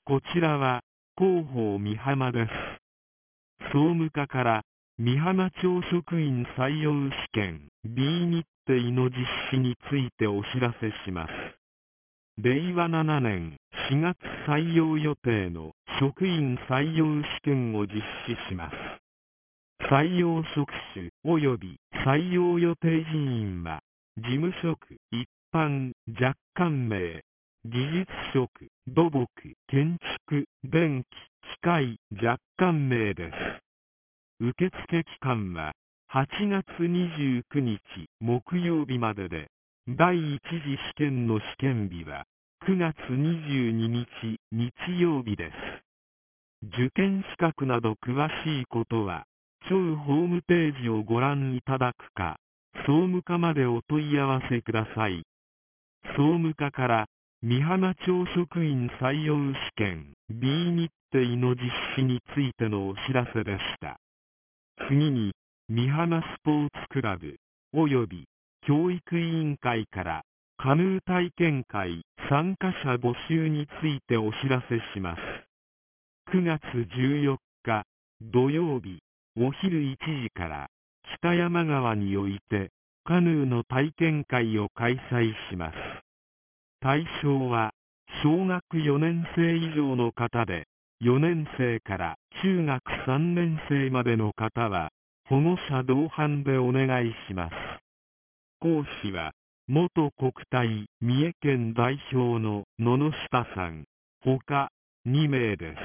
こちらは、広報美浜です。総務課から、美浜町職員採用試験 B 日程の実施についてお知らせします。令和7年4月採用予定の職員採用試験を実施します。採用職種及び採用予定人員は、事務職、一般、若干名、技術職、土木、建築、電気、機械、若干名です。受付期間は、8月29日木曜日までで、第一次試験の試験日は、9月22日日曜日です。受験資格など詳しいことは、町ホームページをご覧いただくか、総務課までお問い合わせください。総務課から、美浜町職員採用試験 B 日程の実施についてのお知らせでした。次に、美浜スポーツクラブ及び教育委員会からカヌー体験会参加者募集についてお知らせします。9月14日土曜日お昼1時から北山川においてカヌーの体験会を開催します。対象は小学4年生以上の方で、4年生から中学3年生までの方は保護者同伴でお願いします。講師は元国体三重県代表の野々下さんほか2名です。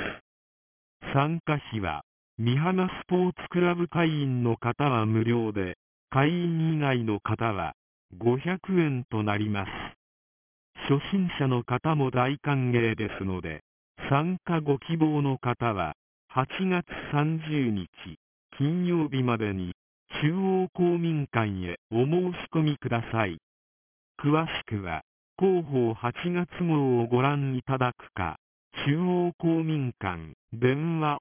参加費は美浜スポーツクラブ会員の方は無料で、会員以外の方は500円となります。初心者の方も大歓迎ですので、参加ご希望の方は、8月30日金曜日までに、中央公民館へお申し込みください。詳しくは、広報8月号をご覧いただくか、中央公民館、電話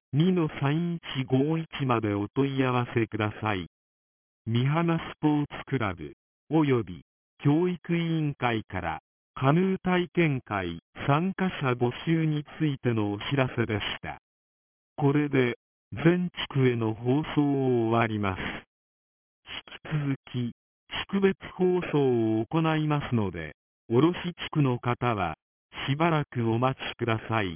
2-3151 までお問い合わせください。美浜スポーツクラブ、及び教育委員会から、カヌー体験会参加者募集についてのお知らせでした。これで全地区への放送を終わります。引き続き地区別放送を行いますので、卸地区の方はしばらくお待ちください。